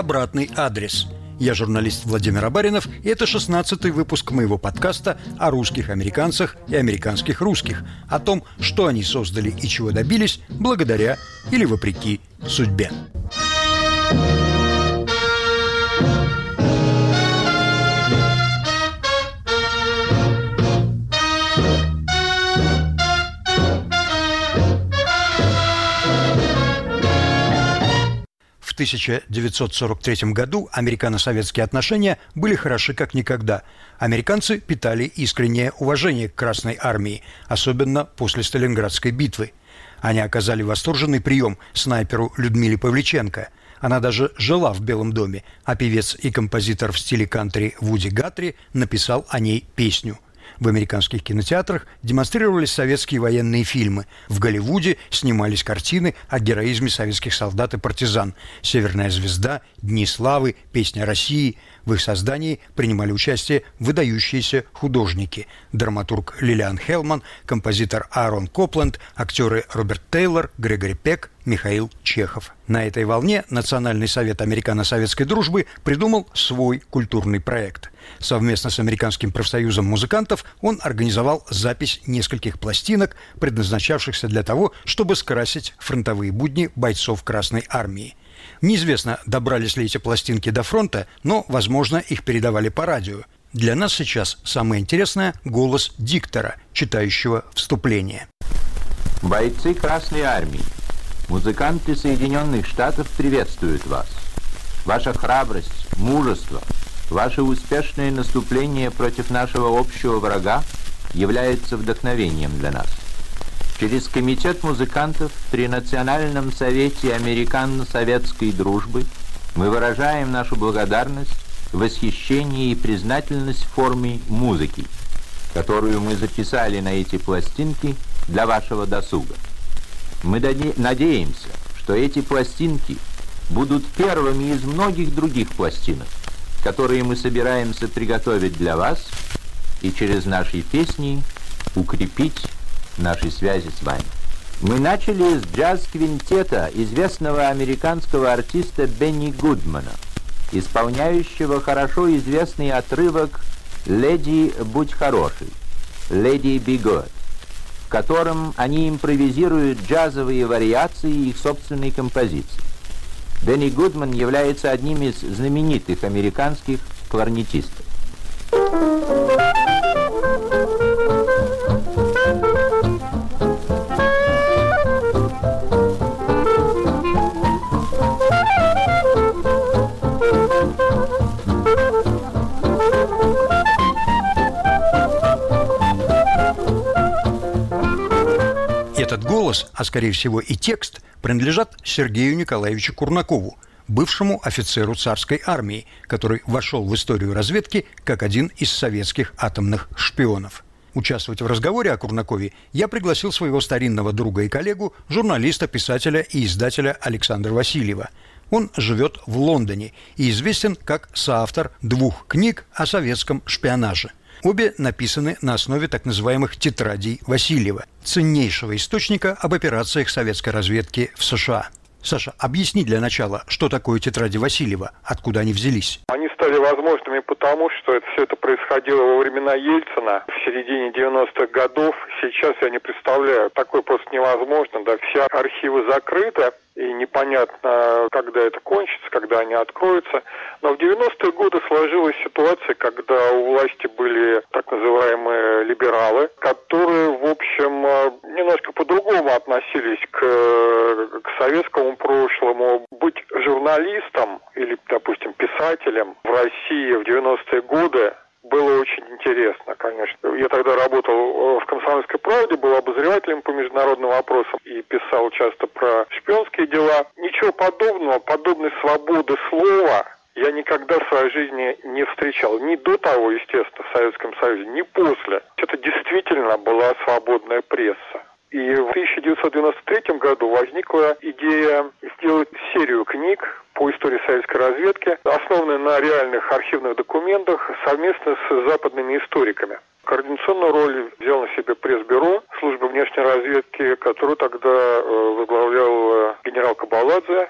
обратный адрес. Я журналист Владимир Абаринов, и это 16-й выпуск моего подкаста о русских американцах и американских русских, о том, что они создали и чего добились благодаря или вопреки судьбе. В 1943 году американо-советские отношения были хороши как никогда. Американцы питали искреннее уважение к Красной армии, особенно после Сталинградской битвы. Они оказали восторженный прием снайперу Людмиле Павличенко. Она даже жила в Белом доме, а певец и композитор в стиле кантри Вуди Гатри написал о ней песню. В американских кинотеатрах демонстрировались советские военные фильмы. В Голливуде снимались картины о героизме советских солдат и партизан. «Северная звезда», «Дни славы», «Песня России». В их создании принимали участие выдающиеся художники. Драматург Лилиан Хелман, композитор Аарон Копленд, актеры Роберт Тейлор, Грегори Пек, Михаил Чехов. На этой волне Национальный совет американо-советской дружбы придумал свой культурный проект. Совместно с Американским профсоюзом музыкантов он организовал запись нескольких пластинок, предназначавшихся для того, чтобы скрасить фронтовые будни бойцов Красной армии. Неизвестно, добрались ли эти пластинки до фронта, но, возможно, их передавали по радио. Для нас сейчас самое интересное – голос диктора, читающего вступление. Бойцы Красной армии, музыканты Соединенных Штатов приветствуют вас. Ваша храбрость, мужество, ваше успешное наступление против нашего общего врага является вдохновением для нас. Через Комитет музыкантов при Национальном совете американо-советской дружбы мы выражаем нашу благодарность, восхищение и признательность в форме музыки, которую мы записали на эти пластинки для вашего досуга. Мы надеемся, что эти пластинки будут первыми из многих других пластинок, которые мы собираемся приготовить для вас и через наши песни укрепить наши связи с вами. Мы начали с джаз-квинтета известного американского артиста Бенни Гудмана, исполняющего хорошо известный отрывок «Леди, будь хорошей», «Lady be good», в котором они импровизируют джазовые вариации их собственной композиции. Бенни Гудман является одним из знаменитых американских кларнетистов. Этот голос, а скорее всего и текст, принадлежат Сергею Николаевичу Курнакову, бывшему офицеру царской армии, который вошел в историю разведки как один из советских атомных шпионов. Участвовать в разговоре о Курнакове я пригласил своего старинного друга и коллегу, журналиста, писателя и издателя Александра Васильева. Он живет в Лондоне и известен как соавтор 2 книг о советском шпионаже. Обе написаны на основе так называемых «тетрадей Васильева», ценнейшего источника об операциях советской разведки в США. Саша, объясни для начала, что такое тетради Васильева, откуда они взялись. Они стали возможными потому, что все это происходило во времена Ельцина, в середине 90-х годов. Сейчас я не представляю, такое просто невозможно, да, все архивы закрыты, и непонятно, когда это кончится, когда они откроются. Но в 90-е годы сложилась ситуация, когда у власти были так называемые либералы, которые, в общем, немножко по-другому относились к советскому прошлому. Быть журналистом или, допустим, писателем в России в 90-е годы было очень интересно, конечно. Я тогда работал в «Комсомольской правде», был обозревателем по международным вопросам и писал часто про шпионские дела. Ничего подобного, подобной свободы слова я никогда в своей жизни не встречал. Ни до того, естественно, в Советском Союзе, ни после. Это действительно была свободная пресса. И в 1993 году возникла идея сделать серию книг по истории советской разведки, основанные на реальных архивных документах, совместно с западными историками. Координационную роль взял на себя пресс-бюро службы внешней разведки, которую тогда возглавлял генерал Кабаладзе,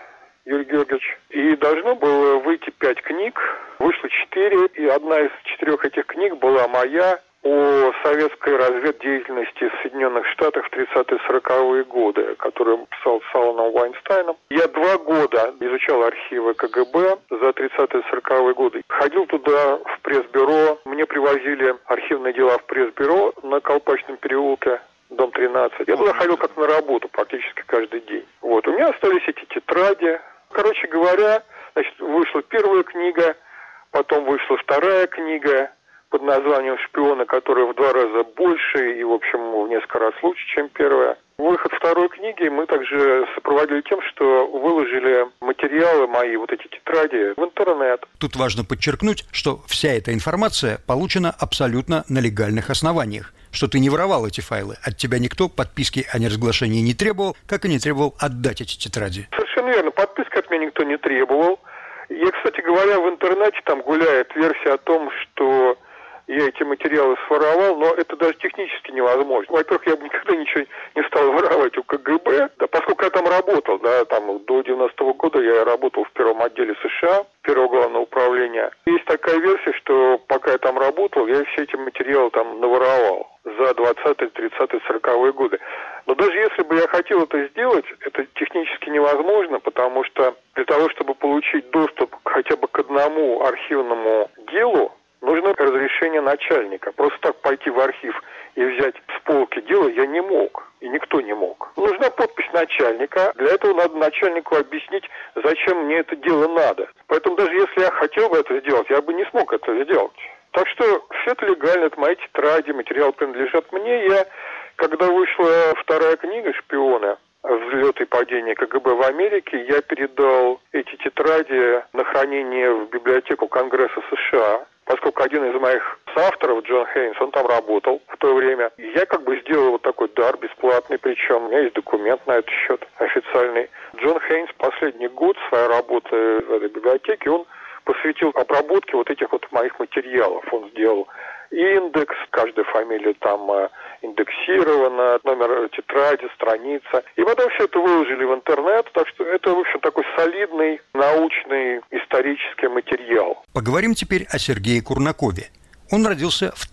Юрий Георгиевич. И должно было выйти 5 книг. Вышло 4, и одна из 4 этих книг была моя о советской разведдеятельности в Соединенных Штатах в 30-40-е годы, которую писал с Аланом Вайнстайном. Я 2 года изучал архивы КГБ за 30-40-е годы. Ходил туда, в пресс-бюро. Мне привозили архивные дела в пресс-бюро на Колпачном переулке, дом 13. Я туда ходил как на работу практически каждый день. Вот. У меня остались эти тетради. Короче говоря, значит, вышла первая книга, потом вышла вторая книга под названием «Шпионы», которая в 2 раза больше и, в общем, в несколько раз лучше, чем первая. Выход второй книги мы также сопроводили тем, что выложили материалы мои, вот эти тетради, в интернет. Тут важно подчеркнуть, что вся эта информация получена абсолютно на легальных основаниях, что ты не воровал эти файлы, от тебя никто подписки о неразглашении не требовал, как и не требовал отдать эти тетради. Совершенно верно, подписки от меня никто не требовал. Я, кстати говоря, в интернете там гуляет версия о том, что я эти материалы своровал, но это даже технически невозможно. Во-первых, я бы никогда ничего не стал воровать у КГБ, да, поскольку я там работал, да, там до 90-го года я работал в первом отделе США, первого главного управления. Есть такая версия, что пока я там работал, я все эти материалы там наворовал за 20-е, 30-е, 40-е годы. Но даже если бы я хотел это сделать, это технически невозможно, потому что для того, чтобы получить доступ хотя бы к одному архивному делу, нужно разрешение начальника. Просто так пойти в архив и взять с полки дело я не мог. И никто не мог. Нужна подпись начальника. Для этого надо начальнику объяснить, зачем мне это дело надо. Поэтому даже если я хотел бы это сделать, я бы не смог это сделать. Так что все это легально, это мои тетради, материалы принадлежат мне. Когда вышла вторая книга «Шпионы», «Взлет и падение КГБ в Америке», я передал эти тетради на хранение в библиотеку Конгресса США, поскольку один из моих соавторов, Джон Хейнс, он там работал в то время. И я как бы сделал вот такой дар бесплатный, причем у меня есть документ на этот счет официальный. Джон Хейнс последний год своей работы в этой библиотеке, он посвятил обработке вот этих вот моих материалов. Он сделал индекс, каждая фамилия там индексирована, номер тетради, страница. И потом все это выложили в интернет, так что это, в общем, такой солидный научный исторический материал. Поговорим теперь о Сергее Курнакове. Он родился в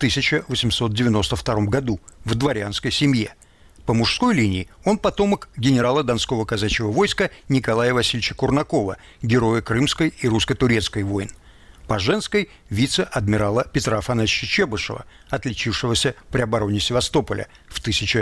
1892 году в дворянской семье. По мужской линии он потомок генерала Донского казачьего войска Николая Васильевича Курнакова, героя Крымской и русско-турецкой войн. По женской – вице-адмирала Петра Афанасьевича Чебышева, отличившегося при обороне Севастополя в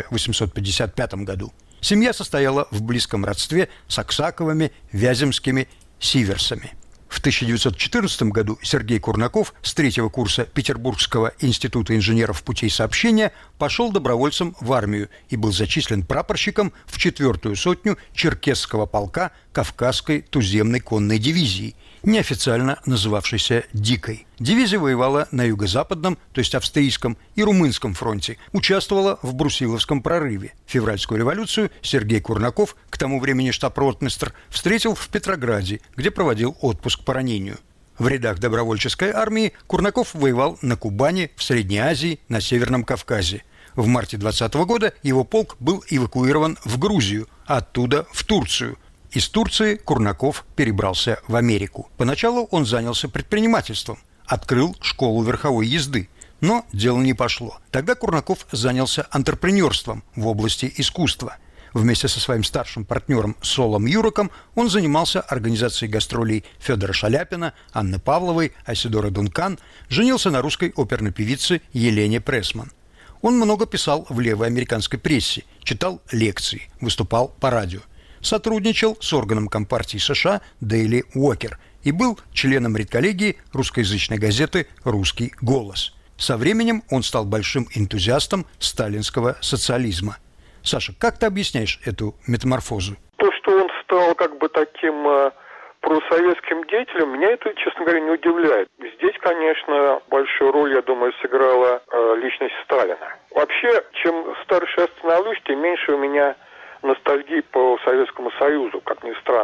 1855 году. Семья состояла в близком родстве с Аксаковыми, Вяземскими, Сиверсами. В 1914 году Сергей Курнаков с 3-го курса Петербургского института инженеров путей сообщения пошел добровольцем в армию и был зачислен прапорщиком в 4-ю сотню Черкесского полка Кавказской туземной конной дивизии, неофициально называвшейся «Дикой». Дивизия воевала на юго-западном, то есть австрийском, и румынском фронте, участвовала в Брусиловском прорыве. Февральскую революцию Сергей Курнаков, к тому времени штаб-ротмистр, встретил в Петрограде, где проводил отпуск по ранению. В рядах добровольческой армии Курнаков воевал на Кубани, в Средней Азии, на Северном Кавказе. В марте 2020 года его полк был эвакуирован в Грузию, а оттуда в Турцию. Из Турции Курнаков перебрался в Америку. Поначалу он занялся предпринимательством, открыл школу верховой езды, но дело не пошло. Тогда Курнаков занялся антрепренерством в области искусства. Вместе со своим старшим партнером Солом Юроком он занимался организацией гастролей Федора Шаляпина, Анны Павловой, Айседоры Дункан, женился на русской оперной певице Елене Прессман. Он много писал в левой американской прессе, читал лекции, выступал по радио. Сотрудничал с органом Компартии США Дейли Уокер и был членом редколлегии русскоязычной газеты «Русский голос». Со временем он стал большим энтузиастом сталинского социализма. Саша, как ты объясняешь эту метаморфозу? То, что он стал как бы таким просоветским деятелем, меня это, честно говоря, не удивляет. Здесь, конечно, большую роль, я думаю, сыграла личность Сталина. Вообще, чем старше я становлюсь, тем меньше у меня ностальгии по Советскому Союзу, как ни странно.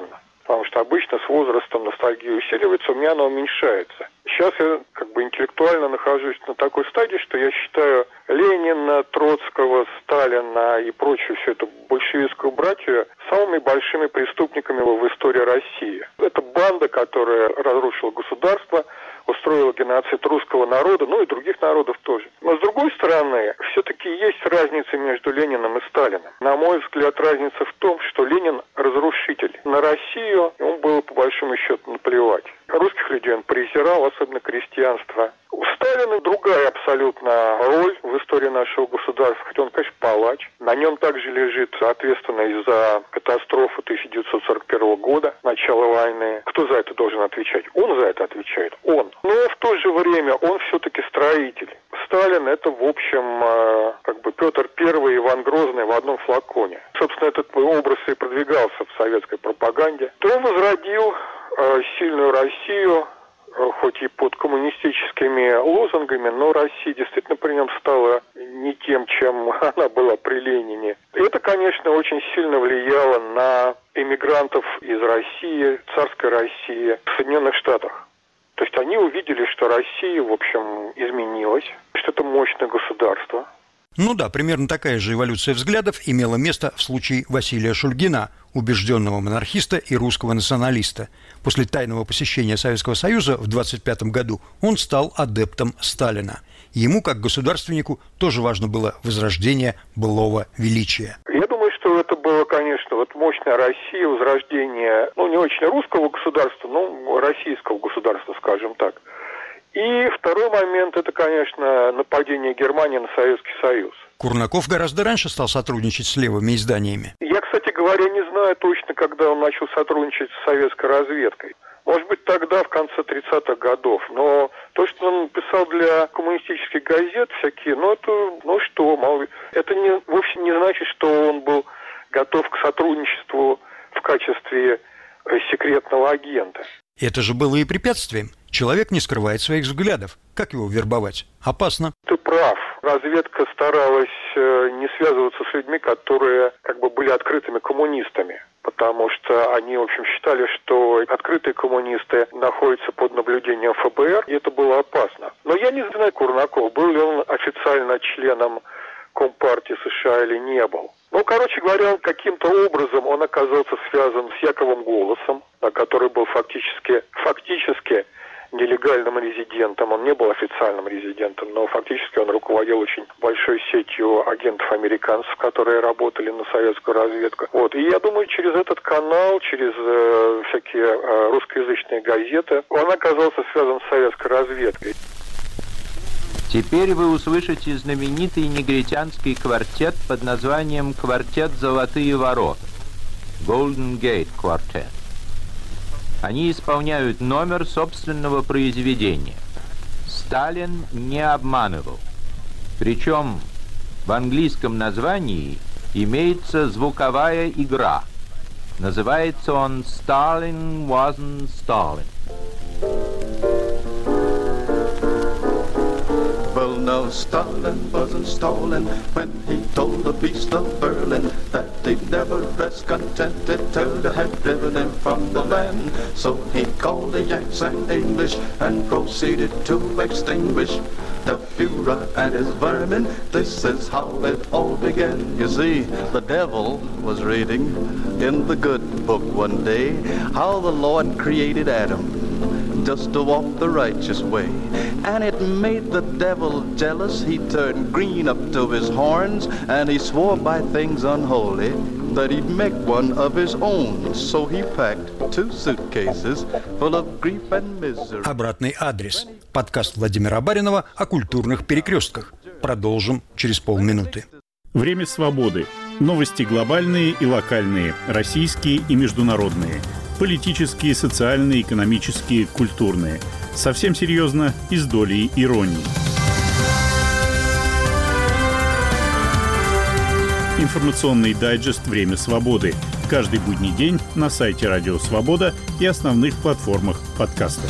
Потому что обычно с возрастом ностальгия усиливается, у меня она уменьшается. Сейчас я интеллектуально нахожусь на такой стадии, что я считаю Ленина, Троцкого, Сталина и прочую всю эту большевистскую братью самыми большими преступниками в истории России. Это банда, которая разрушила государство, устроила геноцид русского народа, и других народов тоже. Но с другой стороны, все-таки есть разница между Лениным и Сталиным. На мой взгляд, разница в том, что Ленин разрушитель. На Россию ему было по большому счету наплевать. Русских людей он презирал, особенно крестьянство. У Сталина другая абсолютно роль в истории нашего государства, хотя он, конечно, палач. На нем также лежит ответственность за катастрофу 1941 года, начало войны. Кто за это должен отвечать? Он за это отвечает. Он. Но в то же время он все-таки строитель. Сталин — это, в общем, Петр I и Иван Грозный в одном флаконе. Собственно, этот образ и продвигался в советской пропаганде. Он возродил сильную Россию, хоть и под коммунистическими лозунгами, но Россия действительно при нем стала не тем, чем она была при Ленине. Это, конечно, очень сильно влияло на эмигрантов из России, царской России, в Соединенных Штатах. То есть они увидели, что Россия, в общем, изменилась, что это мощное государство. Примерно такая же эволюция взглядов имела место в случае Василия Шульгина, убежденного монархиста и русского националиста. После тайного посещения Советского Союза в 1925 году он стал адептом Сталина. Ему, как государственнику, тоже важно было возрождение былого величия. Я думаю, что это было, конечно, мощная Россия, возрождение, не очень русского государства, но российского государства, скажем так. И второй момент – это, конечно, нападение Германии на Советский Союз. Курнаков гораздо раньше стал сотрудничать с левыми изданиями. Я, кстати говоря, не знаю точно, когда он начал сотрудничать с советской разведкой. Может быть, тогда, в конце 30-х годов. Но то, что он писал для коммунистических газет всякие, это вовсе не значит, что он был готов к сотрудничеству в качестве секретного агента. Это же было и препятствием. Человек не скрывает своих взглядов. Как его вербовать? Опасно. Ты прав. Разведка старалась не связываться с людьми, которые были открытыми коммунистами. Потому что они, в общем, считали, что открытые коммунисты находятся под наблюдением ФБР, и это было опасно. Но я не знаю, Курнаков, был ли он официально членом Компартии США или не был. Короче говоря, каким-то образом он оказался связан с Яковом Голосом, который был фактически нелегальным резидентом. Он не был официальным резидентом, но фактически он руководил очень большой сетью агентов-американцев, которые работали на советскую разведку. И я думаю, через этот канал, через всякие русскоязычные газеты, он оказался связан с советской разведкой. Теперь вы услышите знаменитый негритянский квартет под названием «Квартет Золотые ворота» (Golden Gate Quartet). Они исполняют номер собственного произведения «Сталин не обманывал». Причем в английском названии имеется звуковая игра. Называется он «Stalin wasn't Stalin». Well, no, Stalin wasn't Stalin when he told the beast of Berlin that he'd never rest contented till they had driven him from the land. So he called the Yanks and English and proceeded to extinguish the Führer and his vermin. This is how it all began. You see, the devil was reading in the good book one day how the Lord created Adam just to walk the righteous way. And it made the devil jealous. He turned green up to his horns, and he swore by things unholy that he'd make one of his own. So he packed 2 suitcases full of grief and misery. Обратный адрес. Подкаст Владимира Баринова о культурных перекрестках. Продолжим через полминуты. Время свободы. Новости глобальные и локальные, российские и международные. Политические, социальные, экономические, культурные. Совсем серьезно и с долей иронии. Информационный дайджест «Время свободы». Каждый будний день на сайте Радио Свобода и основных платформах подкастов.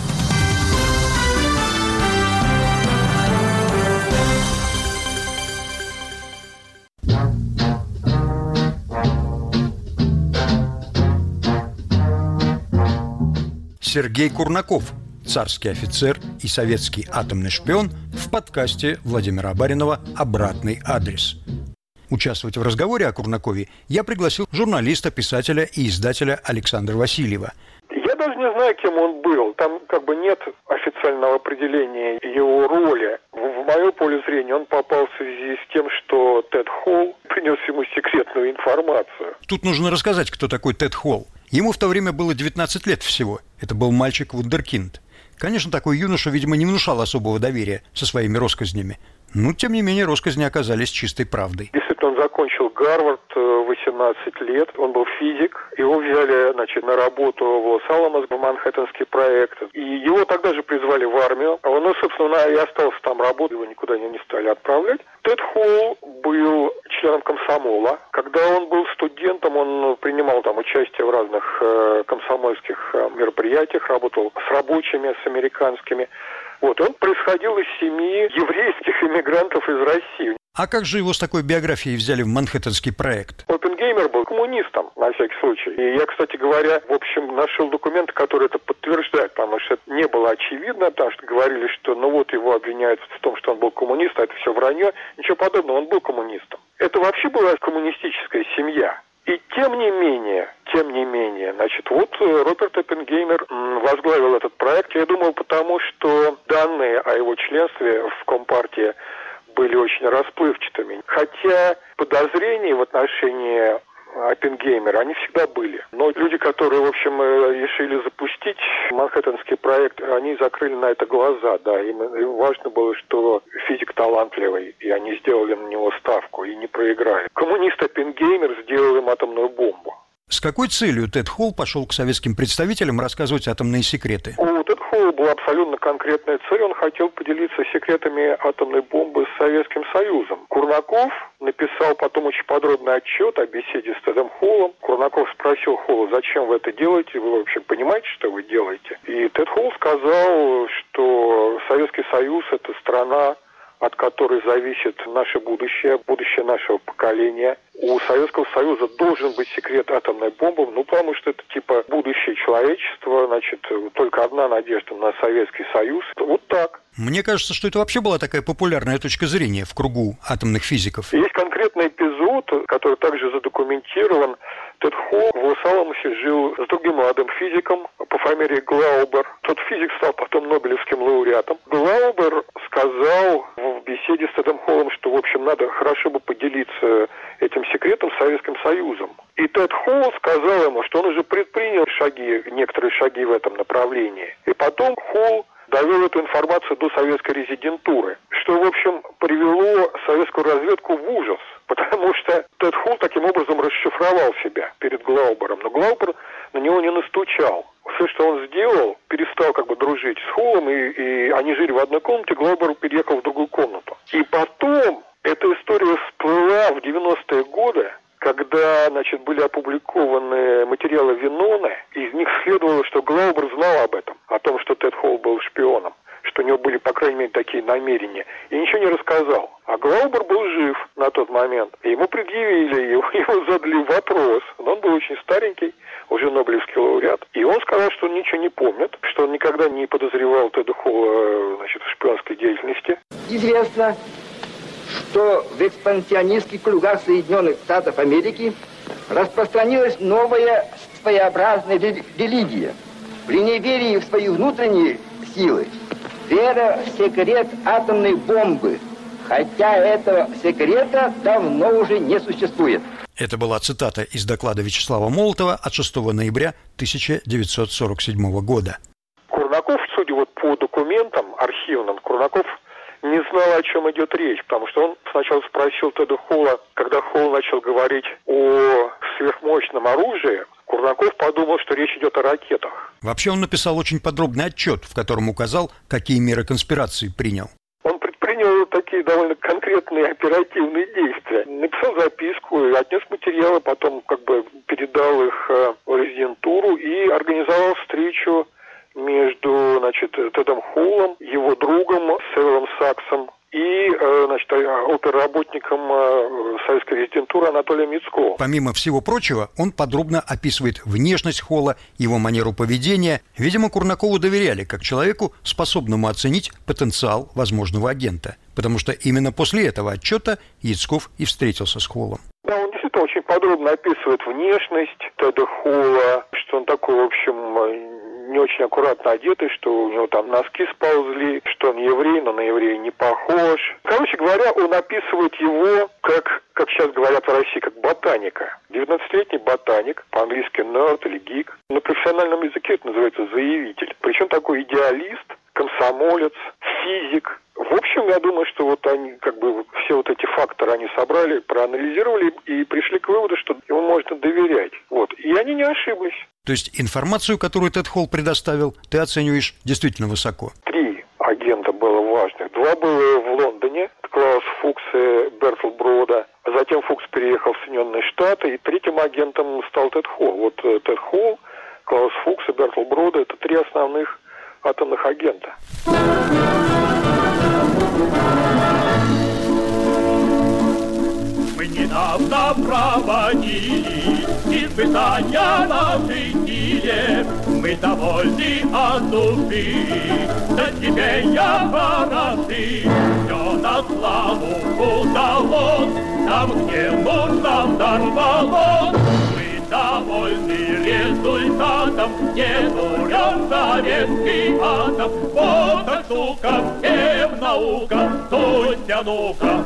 Сергей Курнаков, царский офицер и советский атомный шпион, в подкасте Владимира Абаринова «Обратный адрес». Участвовать в разговоре о Курнакове я пригласил журналиста, писателя и издателя Александра Васильева. Я даже не знаю, кем он был. Там нет официального определения его роли. В мое поле зрения он попал в связи с тем, что Тед Холл принес ему секретную информацию. Тут нужно рассказать, кто такой Тед Холл. Ему в то время было 19 лет всего. Это был мальчик-вундеркинд. Конечно, такой юноша, видимо, не внушал особого доверия со своими россказнями. Но, тем не менее, россказни оказались чистой правдой. Действительно, он закончил Гарвард, 18 лет, он был физик. Его взяли, на работу в Лос-Аламос, в Манхэттенский проект. И его тогда же призвали в армию. Он, собственно, и остался там работать, его никуда не стали отправлять. Тед Холл был членом комсомола. Когда он был студентом, он принимал там участие в разных комсомольских мероприятиях, работал с рабочими, с американскими. Он происходил из семьи еврейских иммигрантов из России. А как же его с такой биографией взяли в Манхэттенский проект? Оппенгеймер был коммунистом, на всякий случай. И я, кстати говоря, нашел документы, которые это подтверждают, потому что это не было очевидно, потому что говорили, что его обвиняют в том, что он был коммунист, а это все вранье. Ничего подобного, он был коммунистом. Это вообще была коммунистическая семья. И тем не менее, Роберт Оппенгеймер возглавил этот проект, я думаю, потому что данные о его членстве в Компартии были очень расплывчатыми. Хотя подозрения в отношении Оппенгеймера, они всегда были. Но люди, которые, решили запустить Манхэттенский проект, они закрыли на это глаза, да. Им важно было, что физик талантливый, и они сделали на него ставку и не проиграли. Коммунист Оппенгеймер сделал им атомную бомбу. С какой целью Тед Холл пошел к советским представителям рассказывать атомные секреты? У Теда Холла была абсолютно конкретная цель. Он хотел поделиться секретами атомной бомбы с Советским Союзом. Курнаков написал потом очень подробный отчет о беседе с Тедом Холлом. Курнаков спросил Холла, зачем вы это делаете? Вы вообще понимаете, что вы делаете? И Тед Холл сказал, что Советский Союз – это страна, от которой зависит наше будущее нашего поколения. У Советского Союза должен быть секрет атомной бомбы, потому что это будущее человечества, только одна надежда на Советский Союз. Вот так. Мне кажется, что это вообще была такая популярная точка зрения в кругу атомных физиков. Есть конкретный эпизод, который также задокументирован. Тед Холл в Лос-Аламосе жил с другим молодым физиком по фамилии Глаубер. Тот физик стал потом Нобелевским лауреатом. Глаубер сказал в беседе с Тедом Холлом, что, надо хорошо бы поделиться этим секретом с Советским Союзом. И Тед Холл сказал ему, что он уже предпринял некоторые шаги в этом направлении. И потом Холл довел эту информацию до советской резидентуры, что, привело советскую разведку в ужас, потому что Тед Холл таким образом расшифровал себя перед Глаубером, но Глаубер на него не настучал. Все, что он сделал, перестал дружить с Холлом, и они жили в одной комнате, Глаубер переехал в другую комнату. И потом эта история всплыла в 90-е годы, когда, были опубликованы материалы Виноны, из них следовало, что Глаубер знал об этом, о том, что Тед Холл был шпионом, что у него были, по крайней мере, такие намерения, и ничего не рассказал. А Глаубер был жив на тот момент, и ему предъявили, ему задали вопрос, но он был очень старенький, уже Нобелевский лауреат, и он сказал, что он ничего не помнит, что он никогда не подозревал Теда Холла, в шпионской деятельности. Известно, что в экспансионистских кругах Соединенных Штатов Америки распространилась новая своеобразная религия. При неверии в свои внутренние силы, вера в секрет атомной бомбы, хотя этого секрета давно уже не существует. Это была цитата из доклада Вячеслава Молотова от 6 ноября 1947 года. Курнаков, судя по документам архивным, Курнаков не знал, о чем идет речь, потому что он сначала спросил Теда Холла, когда Холл начал говорить о сверхмощном оружии, Курнаков подумал, что речь идет о ракетах. Вообще он написал очень подробный отчет, в котором указал, какие меры конспирации принял. Он предпринял такие довольно конкретные оперативные действия. Написал записку, отнес материалы, потом передал их в резидентуру и организовал встречу между, Тедом Холлом, его другом Севером Саксом и оперработником советской резидентуры Анатолием Яцковым. Помимо всего прочего, он подробно описывает внешность Холла, его манеру поведения. Видимо, Курнакову доверяли как человеку, способному оценить потенциал возможного агента. Потому что именно после этого отчета Яцков и встретился с Холлом. Да, он действительно очень подробно описывает внешность Теда Холла, что он такой, в общем, не очень аккуратно одетый, что у него там носки сползли, что он еврей, но на еврея не похож. Короче говоря, он описывает его, как сейчас говорят в России, как ботаника. 19-летний ботаник, по-английски nerd или geek. На профессиональном языке это называется заявитель. Причем такой идеалист, комсомолец, физик. В общем, я думаю, что вот они, все вот эти факторы они собрали, проанализировали и пришли к выводу, что ему можно доверять. Вот. И они не ошиблись. То есть информацию, которую Тед Холл предоставил, ты оцениваешь действительно высоко? 3 агента было важных. 2 было в Лондоне, Клаус Фукс и Бертл Брода. Затем Фукс переехал в Соединенные Штаты, и 3-м агентом стал Тед Холл. Вот Тед Холл, Клаус Фукс и Бертл Брода – это 3 основных атомных агента. Мы недавно проводили испытания нашей силе. Мы довольны от души, да теперь я хороши. Все на славу удалось, там, где нужно, взорвалось. Мы довольны результатом, не дурен советский атом. Вот так, сука, всем наука, суйся, ну-ка.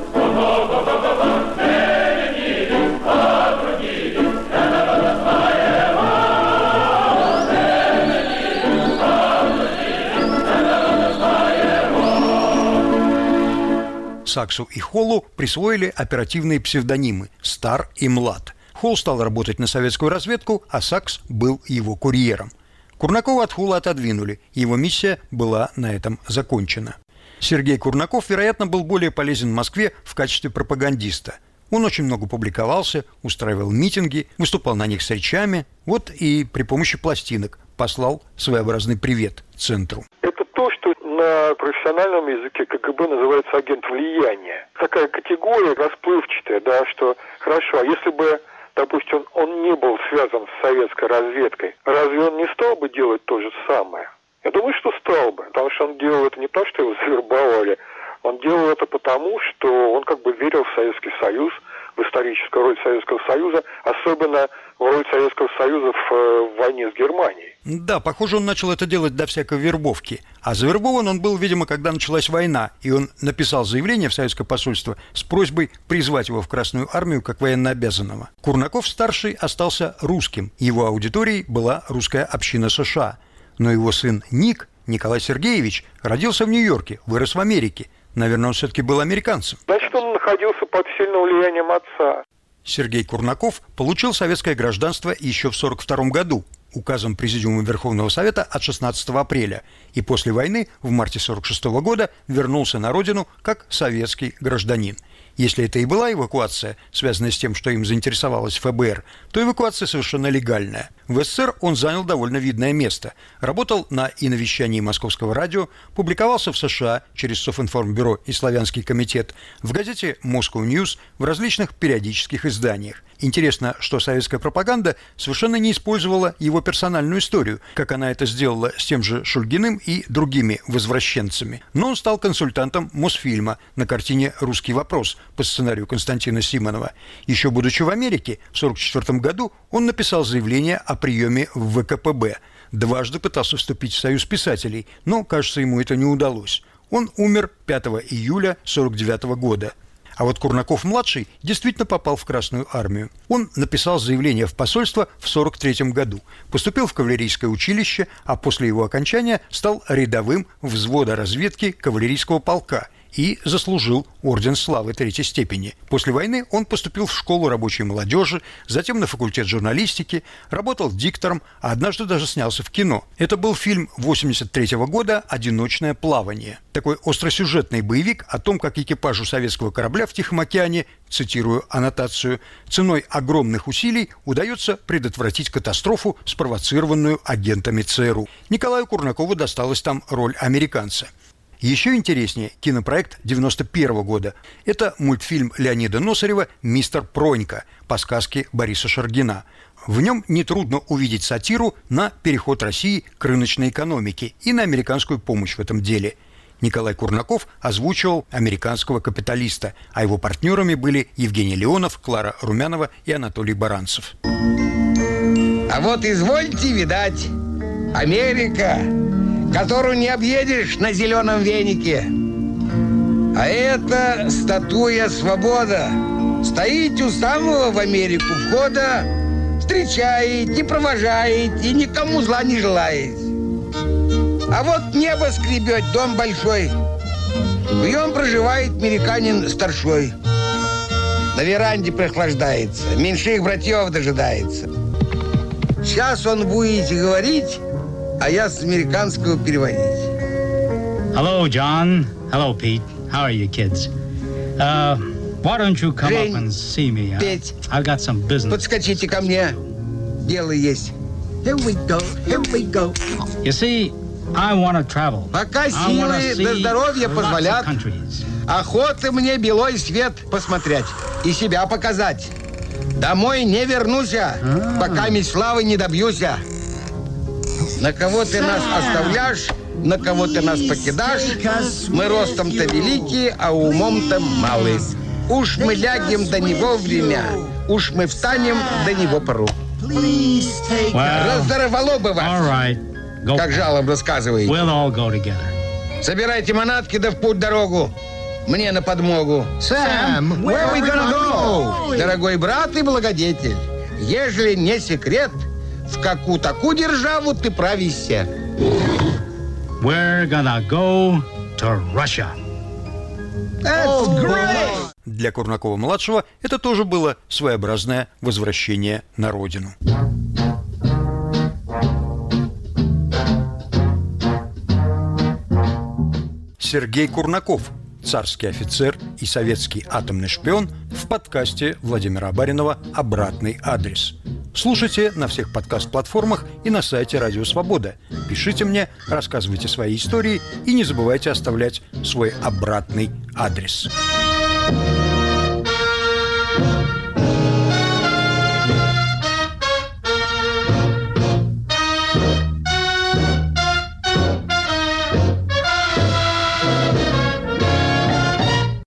Саксу и Холлу присвоили оперативные псевдонимы «Стар» и «Млад». Холл стал работать на советскую разведку, а Сакс был его курьером. Курнакова от Холла отодвинули, и его миссия была на этом закончена. Сергей Курнаков, вероятно, был более полезен в Москве в качестве пропагандиста. Он очень много публиковался, устраивал митинги, выступал на них с речами. Вот и при помощи пластинок послал своеобразный привет центру. Это то, что на профессиональном языке КГБ называется агент влияния. Такая категория расплывчатая, да, что хорошо, а если бы, допустим, он не был связан с советской разведкой, разве он не стал бы делать то же самое? Я думаю, что стал бы, потому что он делал это не потому, что его завербовали, он делал это потому, что он верил в Советский Союз, в историческую роль Советского Союза, особенно в роль Советского Союза в войне с Германией. Да, похоже, он начал это делать для всякой вербовки. А завербован он был, видимо, когда началась война, и он написал заявление в советское посольство с просьбой призвать его в Красную армию как военнообязанного. Курнаков-старший остался русским, его аудиторией была русская община США. Но его сын Ник, Николай Сергеевич, родился в Нью-Йорке, вырос в Америке. Наверное, он все-таки был американцем. Значит, он находился под сильным влиянием отца. Сергей Курнаков получил советское гражданство еще в 1942 году указом Президиума Верховного Совета от 16 апреля и после войны в марте 1946 года вернулся на родину как советский гражданин. Если это и была эвакуация, связанная с тем, что им заинтересовалась ФБР, то эвакуация совершенно легальная. В СССР он занял довольно видное место. Работал на иновещании Московского радио, публиковался в США через Софинформбюро и Славянский комитет, в газете Moscow News, в различных периодических изданиях. Интересно, что советская пропаганда совершенно не использовала его персональную историю, как она это сделала с тем же Шульгиным и другими возвращенцами. Но он стал консультантом Мосфильма на картине «Русский вопрос» по сценарию Константина Симонова. Еще будучи в Америке, в 1944 году он написал заявление о приеме в ВКПБ. Дважды пытался вступить в Союз писателей, но, кажется, ему это не удалось. Он умер 5 июля 1949 года. А вот Курнаков-младший действительно попал в Красную армию. Он написал заявление в посольство в 1943 году, поступил в кавалерийское училище, а после его окончания стал рядовым взвода разведки кавалерийского полка и заслужил орден славы 3-й степени. После войны он поступил в школу рабочей молодежи, затем на факультет журналистики, работал диктором, а однажды даже снялся в кино. Это был фильм 1983 года «Одиночное плавание». Такой остросюжетный боевик о том, как экипажу советского корабля в Тихом океане, цитирую аннотацию, ценой огромных усилий удается предотвратить катастрофу, спровоцированную агентами ЦРУ. Николаю Курнакову досталась там роль американца. Еще интереснее кинопроект 91 года. Это мультфильм Леонида Носарева «Мистер Пронька» по сказке Бориса Шаргина. В нем нетрудно увидеть сатиру на переход России к рыночной экономике и на американскую помощь в этом деле. Николай Курнаков озвучивал американского капиталиста, а его партнерами были Евгений Леонов, Клара Румянова и Анатолий Баранцев. А вот извольте видать, Америка, которую не объедешь на зеленом венике. А это статуя «Свобода». Стоит у самого в Америку входа, встречает и провожает, и никому зла не желает. А вот небо скребет, дом большой. В нем проживает американин старшой. На веранде прохлаждается, меньших братьев дожидается. Сейчас он будет говорить, а я с американского переводить. Hello, John. Hello, Pete. How are you, kids? Why don't you come Жень, up and see me? Петь, I've got some business. подскочите ко мне. Дело есть. Here we go, here we go. You see, I want to travel. Пока I wanna силы see да здоровье lots of позволят, countries. охота мне белой свет посмотреть и себя показать. Домой не вернусь, пока славы не добьюсь. На кого ты нас оставляешь, на кого ты нас покидаешь. Мы ростом-то великие, а умом-то малые. Уж мы лягем до него время, уж мы встанем до него пору. Раздоровало бы вас, All right. Go. как жалобно сказывает. We'll all go together. Собирайте манатки да в путь дорогу. Мне на подмогу. Sam, where are we gonna go? Дорогой брат и благодетель, ежели не секрет, в какую такую державу ты правишься? We're gonna go to Russia. That's great! Для Курнакова-младшего это тоже было своеобразное возвращение на родину. Сергей Курнаков, царский офицер и советский атомный шпион, в подкасте Владимира Баринова «Обратный адрес». Слушайте на всех подкаст-платформах и на сайте Радио Свобода. Пишите мне, рассказывайте свои истории и не забывайте оставлять свой обратный адрес.